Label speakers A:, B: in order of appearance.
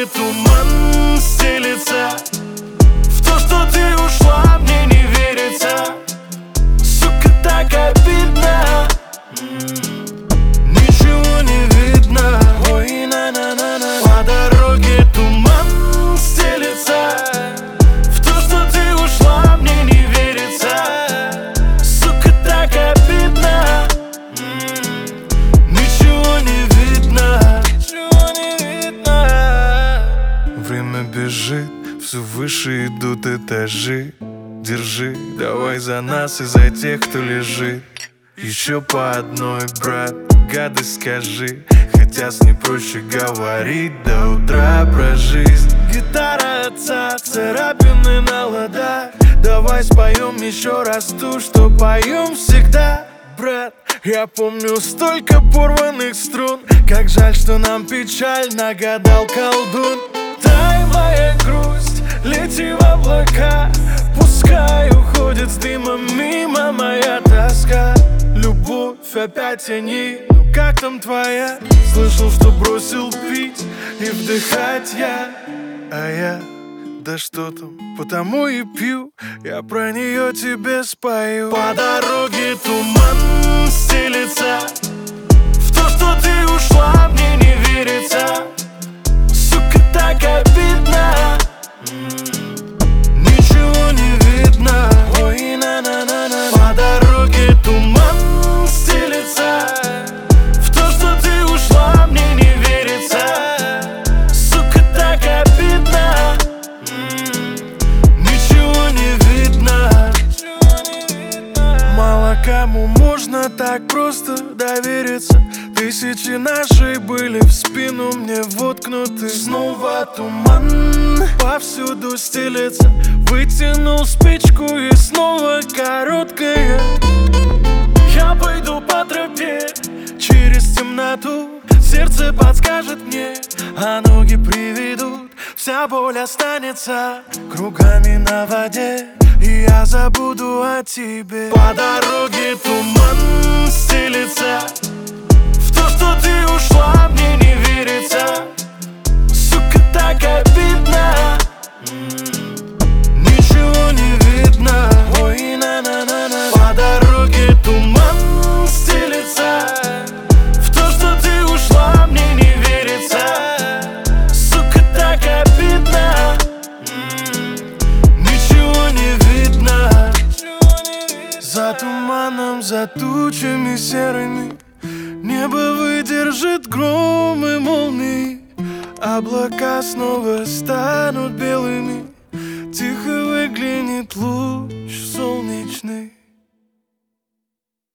A: туман стелится. В то, что ты ушла, мне не верится. Сука, так обидно. Ничего не видно. Ой, на-на-на-на. По дороге туман стелится. В то, что ты ушла, мне не верится. Сука, так обидно. Ничего не видно. Ничего не видно. Время бежит, все выше идут этажи. Держи, давай за нас и за тех, кто лежит. Еще по одной, брат, гадость скажи. Хотя с ней проще говорить до утра про жизнь. Гитара отца, царапины на ладах. Давай споем еще раз ту, что поем всегда. Брат, я помню столько порванных струн. Как жаль, что нам печаль нагадал колдун. Дай моя грусть, лети в облака. Пускай уходит с дымом мимо моя тоска. Любовь опять тяни, ну как там твоя? Слышал, что бросил пить и вдыхать я. А я, да что там, потому и пью. Я про нее тебе спою. По дороге туман стелится. В то, что ты ушла, мне не верится. Сука, так обидно. Ничего не видно. Ой, на-на-на-на. По дороге туман стелится. В то, что ты ушла, мне не верится. Сука, так обидно. Ничего не видно. Мало кому можно так просто довериться. Тысячи нашей были в спину мне воткнуты. Снова туман повсюду стелется. Вытянул спичку и снова короткая. Я пойду по тропе через темноту. Сердце подскажет мне, а ноги приведут. Вся боль останется кругами на воде, и я забуду о тебе. По дороге туман стелится. В то, что ты ушла, мне не верится. Сука, так обидно. Ничего не видно. Ой, на-на-на-на. По дороге туман стелится. В то, что ты ушла, мне не верится. Сука, так обидно. Ничего не видно. За туманом, за тучами серыми небо выдержит гром и молнии. Облака снова станут белыми. Тихо выглянет луч.